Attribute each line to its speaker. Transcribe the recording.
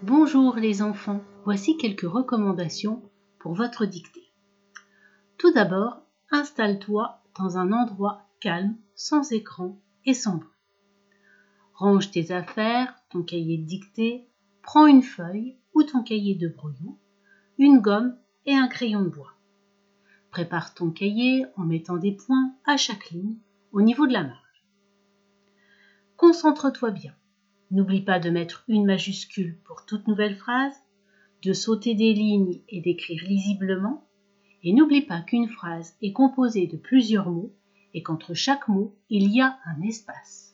Speaker 1: Bonjour les enfants, voici quelques recommandations pour votre dictée. Tout d'abord, installe-toi dans un endroit calme, sans écran et sans bruit. Range tes affaires, ton cahier de dictée, prends une feuille ou ton cahier de brouillon, une gomme et un crayon de bois. Prépare ton cahier en mettant des points à chaque ligne au niveau de la marge. Concentre-toi bien. N'oublie pas de mettre une majuscule pour toute nouvelle phrase, de sauter des lignes et d'écrire lisiblement, et n'oublie pas qu'une phrase est composée de plusieurs mots et qu'entre chaque mot, il y a un espace.